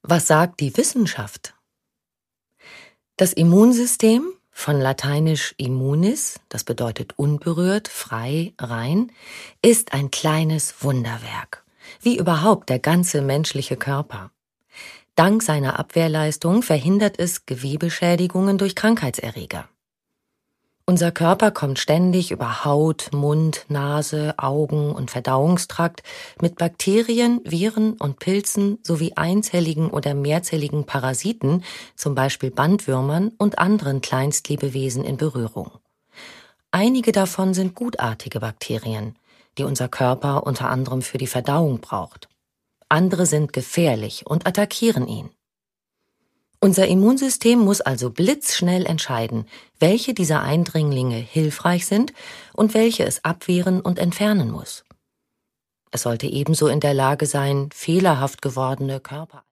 Was sagt die Wissenschaft? Das Immunsystem, von lateinisch immunis, das bedeutet unberührt, frei, rein, ist ein kleines Wunderwerk, wie überhaupt der ganze menschliche Körper. Dank seiner Abwehrleistung verhindert es Gewebeschädigungen durch Krankheitserreger. Unser Körper kommt ständig über Haut, Mund, Nase, Augen und Verdauungstrakt mit Bakterien, Viren und Pilzen sowie einzelligen oder mehrzelligen Parasiten, zum Beispiel Bandwürmern und anderen Kleinstlebewesen in Berührung. Einige davon sind gutartige Bakterien, die unser Körper unter anderem für die Verdauung braucht. Andere sind gefährlich und attackieren ihn. Unser Immunsystem muss also blitzschnell entscheiden, welche dieser Eindringlinge hilfreich sind und welche es abwehren und entfernen muss. Es sollte ebenso in der Lage sein, fehlerhaft gewordene Körper